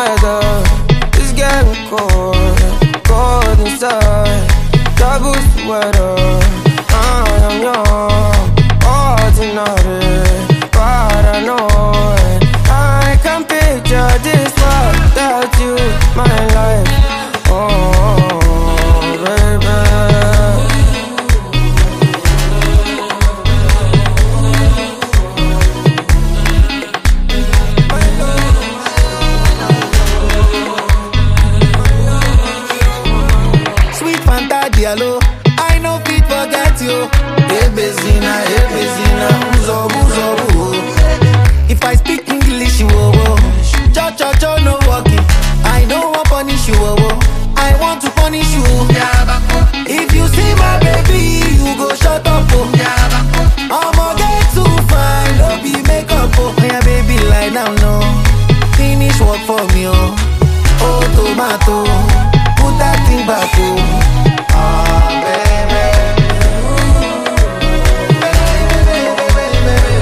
weather is getting cold, cold inside. Double sweater, I am young, ordinary, paranoid. I can picture this world without you, my life. Oh, baby. Sweet Fanta Diallo, I no fit forget you. Hey Bezina, uzo, uzo, uzo. If I speak English, you oh, cho, no walking. I don't want punish you, oh, I want to punish you. If you see my baby, you go shut up, oh. I'ma get too fine, don't be makeup, oh. Yeah, baby, lie down, no. Finish work for me, oh. Oh, tomato, put that thing back, oh. Ah, baby.